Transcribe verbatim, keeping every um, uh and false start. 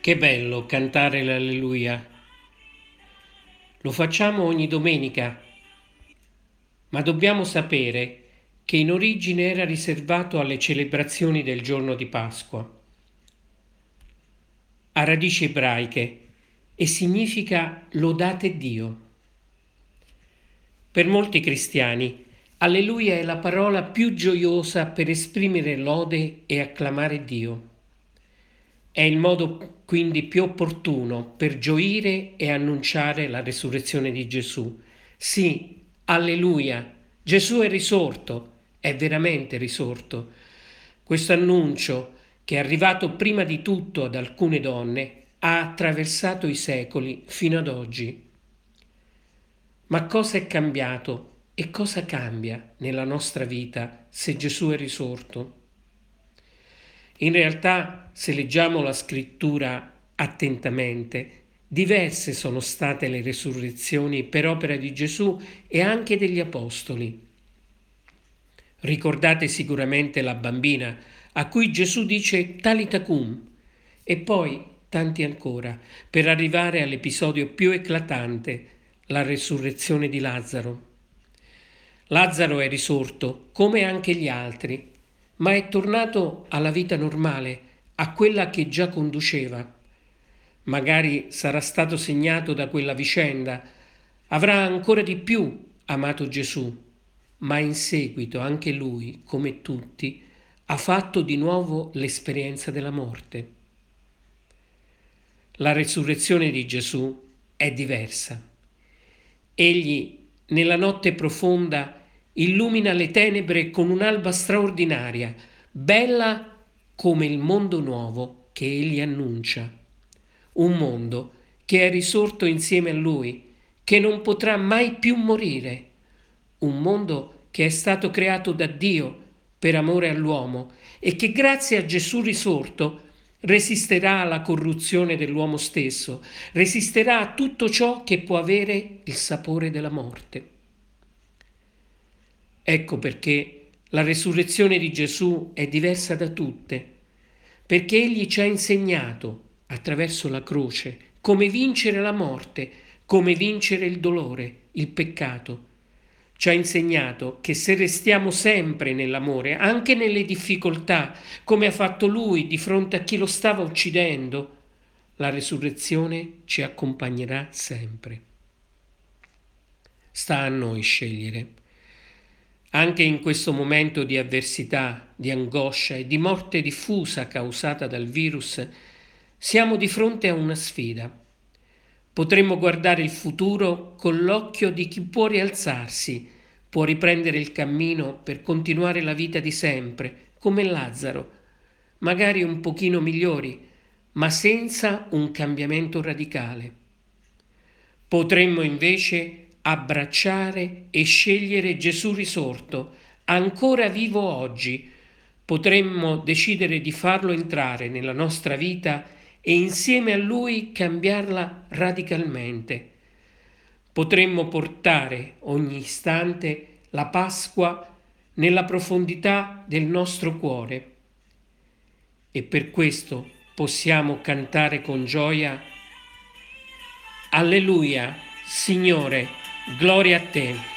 Che bello cantare l'Alleluia. Lo facciamo ogni domenica, ma dobbiamo sapere che in origine era riservato alle celebrazioni del giorno di Pasqua. Ha radici ebraiche e significa lodate Dio. Per molti cristiani, Alleluia è la parola più gioiosa per esprimere lode e acclamare Dio. È il modo quindi più opportuno per gioire e annunciare la resurrezione di Gesù. Sì, alleluia, Gesù è risorto, è veramente risorto. Questo annuncio, che è arrivato prima di tutto ad alcune donne, ha attraversato i secoli fino ad oggi. Ma cosa è cambiato e cosa cambia nella nostra vita se Gesù è risorto? In realtà, se leggiamo la scrittura attentamente, diverse sono state le resurrezioni per opera di Gesù e anche degli apostoli. Ricordate sicuramente la bambina a cui Gesù dice Talita cum e poi tanti ancora, per arrivare all'episodio più eclatante, la resurrezione di Lazzaro. Lazzaro è risorto, come anche gli altri, ma è tornato alla vita normale, a quella che già conduceva. Magari sarà stato segnato da quella vicenda, avrà ancora di più amato Gesù, ma in seguito anche lui, come tutti, ha fatto di nuovo l'esperienza della morte. La resurrezione di Gesù è diversa. Egli, nella notte profonda, illumina le tenebre con un'alba straordinaria, bella come il mondo nuovo che egli annuncia. Un mondo che è risorto insieme a lui, che non potrà mai più morire. Un mondo che è stato creato da Dio per amore all'uomo e che grazie a Gesù risorto resisterà alla corruzione dell'uomo stesso, resisterà a tutto ciò che può avere il sapore della morte. Ecco perché la resurrezione di Gesù è diversa da tutte, perché egli ci ha insegnato, attraverso la croce, come vincere la morte, come vincere il dolore, il peccato. Ci ha insegnato che se restiamo sempre nell'amore, anche nelle difficoltà, come ha fatto lui di fronte a chi lo stava uccidendo, la resurrezione ci accompagnerà sempre. Sta a noi scegliere. Anche in questo momento di avversità, di angoscia e di morte diffusa causata dal virus, siamo di fronte a una sfida. Potremmo guardare il futuro con l'occhio di chi può rialzarsi, può riprendere il cammino per continuare la vita di sempre, come Lazzaro, magari un pochino migliori, ma senza un cambiamento radicale. Potremmo invece abbracciare e scegliere Gesù risorto, ancora vivo oggi. Potremmo decidere di farlo entrare nella nostra vita e insieme a Lui cambiarla radicalmente. Potremmo portare ogni istante la Pasqua nella profondità del nostro cuore e per questo possiamo cantare con gioia Alleluia, Signore, gloria a te.